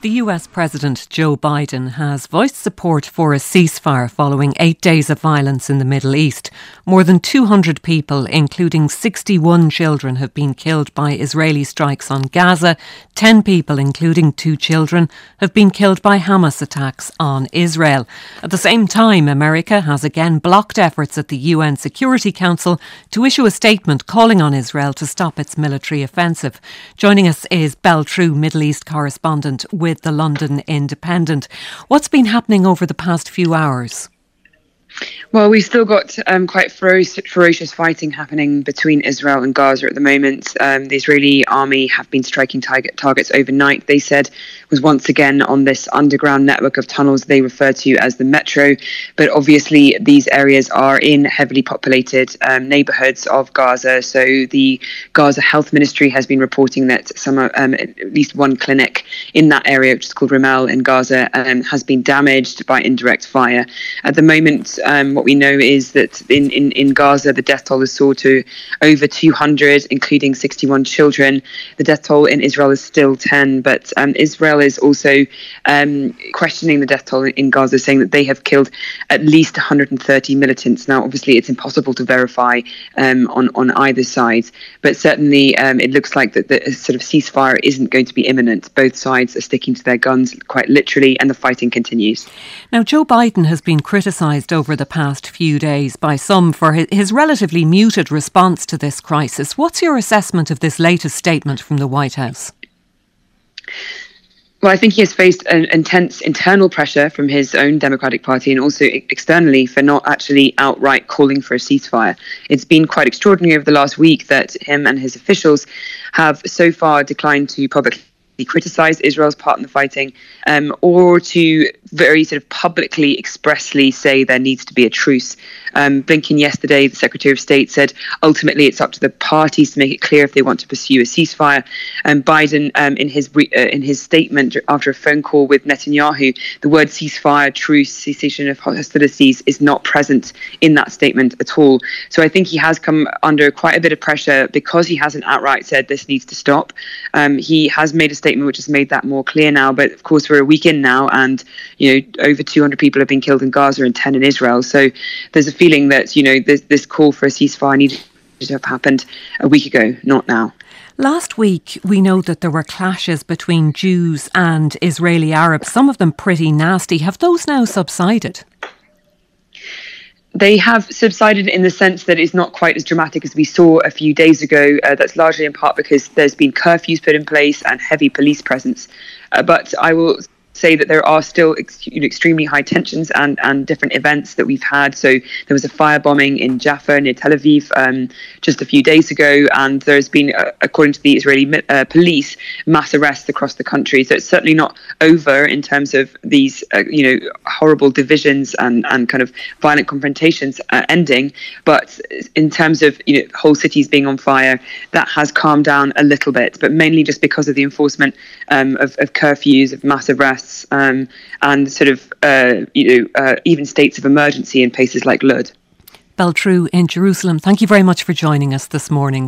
The US President Joe Biden has voiced support for a ceasefire following 8 days of violence in the Middle East. More than 200 people, including 61 children, have been killed by Israeli strikes on Gaza. 10 people, including 2 children, have been killed by Hamas attacks on Israel. At the same time, America has again blocked efforts at the UN Security Council to issue a statement calling on Israel to stop its military offensive. Joining us is Beltrue, Middle East correspondent with the London Independent. What's been happening over the past few hours? Well, we've still got quite ferocious fighting happening between Israel and Gaza at the moment. The Israeli army have been striking targets overnight, they said, was once again on this underground network of tunnels they refer to as the Metro. But obviously these areas are in heavily populated neighbourhoods of Gaza. So the Gaza Health Ministry has been reporting that at least one clinic in that area, which is called Ramel in Gaza, has been damaged by indirect fire. At the moment, what we know is that in Gaza, the death toll is soared to over 200, including 61 children. The death toll in Israel is still 10, but Israel is also questioning the death toll in Gaza, saying that they have killed at least 130 militants. Now, obviously, it's impossible to verify on either side, but certainly it looks like that the sort of ceasefire isn't going to be imminent. Both sides are sticking to their guns quite literally, and the fighting continues. Now, Joe Biden has been criticised over the past few days by some for his relatively muted response to this crisis. What's your assessment of this latest statement from the White House? Well, I think he has faced an intense internal pressure from his own Democratic Party and also externally for not actually outright calling for a ceasefire. It's been quite extraordinary over the last week that him and his officials have so far declined to publicly criticise Israel's part in the fighting, or to very sort of publicly, expressly say there needs to be a truce. Blinken yesterday, the Secretary of State, said ultimately it's up to the parties to make it clear if they want to pursue a ceasefire. And Biden, in his statement after a phone call with Netanyahu, the word ceasefire, truce, cessation of hostilities is not present in that statement at all. So I think he has come under quite a bit of pressure because he hasn't outright said this needs to stop. He has made a statement which has made that more clear now, but of course we're a week in now, and over 200 people have been killed in Gaza and 10 in Israel. So there's a feeling that this call for a ceasefire needed to have happened a week ago, not now. Last week, we know that there were clashes between Jews and Israeli Arabs, some of them pretty nasty. Have those now subsided? They have subsided in the sense that it's not quite as dramatic as we saw a few days ago. That's largely in part because there's been curfews put in place and heavy police presence. But I will say that there are still extremely high tensions and different events that we've had. So there was a firebombing in Jaffa near Tel Aviv just a few days ago, and there's been, according to the Israeli police, mass arrests across the country. So it's certainly not over in terms of these horrible divisions and kind of violent confrontations ending. But in terms of whole cities being on fire, that has calmed down a little bit, but mainly just because of the enforcement of curfews, of mass arrests, and sort of even states of emergency in places like Lod. Beltrue in Jerusalem, thank you very much for joining us this morning.